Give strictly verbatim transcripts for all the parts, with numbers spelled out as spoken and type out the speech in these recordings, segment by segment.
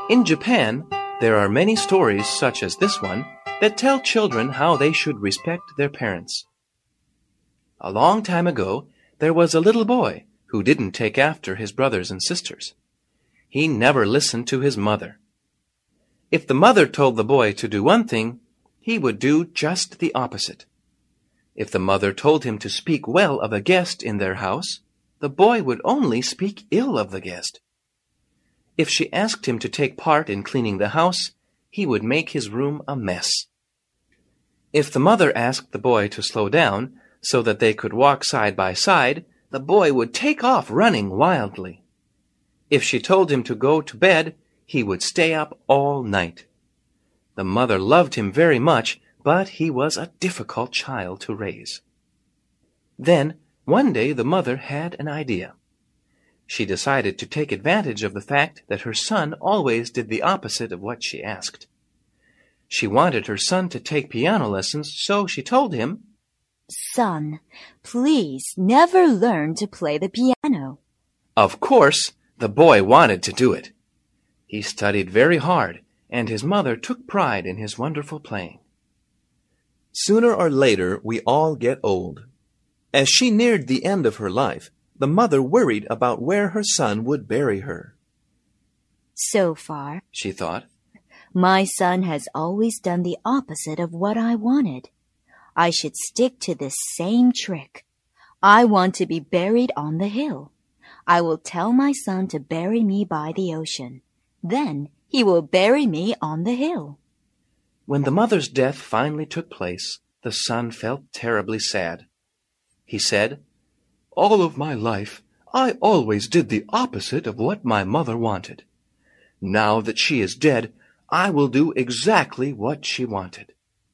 In Japan, there are many stories such as this one that tell children how they should respect their parents. A long time ago, there was a little boy who didn't take after his brothers and sisters. He never listened to his mother. If the mother told the boy to do one thing, he would do just the opposite. If the mother told him to speak well of a guest in their house, the boy would only speak ill of the guest. If she asked him to take part in cleaning the house, he would make his room a mess. If the mother asked the boy to slow down so that they could walk side by side, the boy would take off running wildly. If she told him to go to bed, he would stay up all night. The mother loved him very much, but he was a difficult child to raise. Then, one day the mother had an idea. She decided to take advantage of the fact that her son always did the opposite of what she asked. She wanted her son to take piano lessons, so she told him, "Son, please never learn to play the piano." Of course, the boy wanted to do it. He studied very hard, and his mother took pride in his wonderful playing. Sooner or later, we all get old. As she neared the end of her life, the mother worried about where her son would bury her. So far, she thought, my son has always done the opposite of what I wanted. I should stick to this same trick. I want to be buried on the hill. I will tell my son to bury me by the ocean. Then he will bury me on the hill. When the mother's death finally took place, the son felt terribly sad. He said, "All of my life, I always did the opposite of what my mother wanted. Now that she is dead, I will do exactly what she wanted."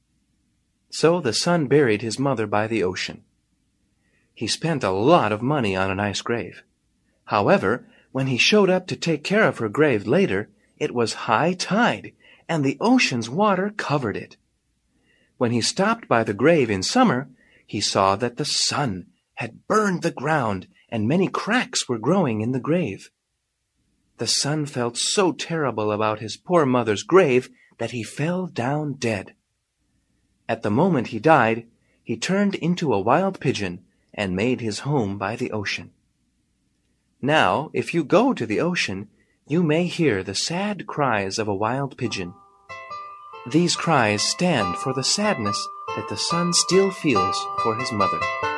So the son buried his mother by the ocean. He spent a lot of money on a nice grave. However, when he showed up to take care of her grave later, it was high tide, and the ocean's water covered it. When he stopped by the grave in summer, he saw that the sun had burned the ground, and many cracks were growing in the grave. The son felt so terrible about his poor mother's grave that he fell down dead. At the moment he died, he turned into a wild pigeon and made his home by the ocean. Now, if you go to the ocean, you may hear the sad cries of a wild pigeon. These cries stand for the sadness that the son still feels for his mother.